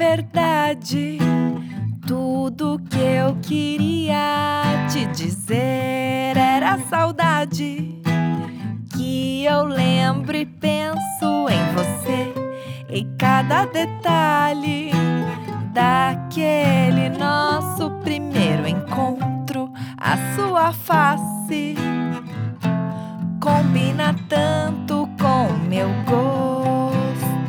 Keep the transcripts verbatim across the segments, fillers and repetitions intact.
verdade, tudo que eu queria te dizer era saudade. Que eu lembro e penso em você, em cada detalhe daquele nosso primeiro encontro. A sua face combina tanto com meu gosto.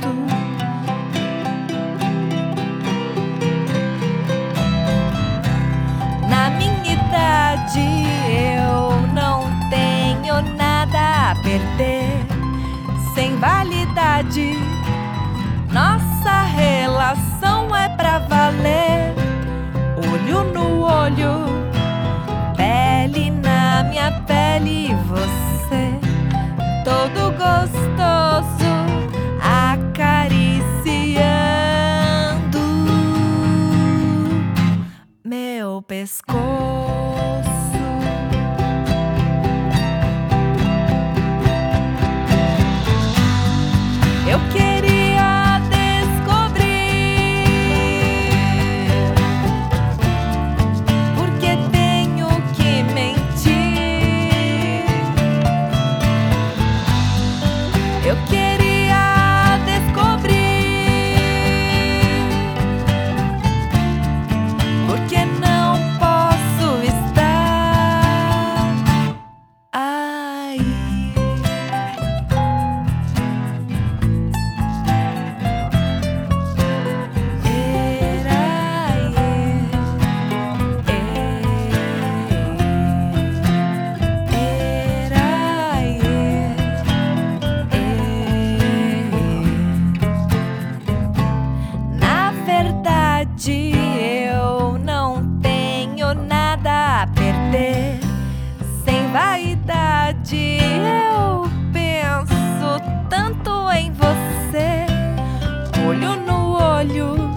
Na minha idade eu não tenho nada a perder. Sem validade, nossa relação é pra valer. Olho no olho, pele na minha pele, você todo gostoso, acariciando meu pescoço. Eu queria descobrir porque tenho que mentir. Eu queria descobrir porque não posso estar aí. Eu não tenho nada a perder. Sem vaidade eu penso tanto em você. Olho no olho,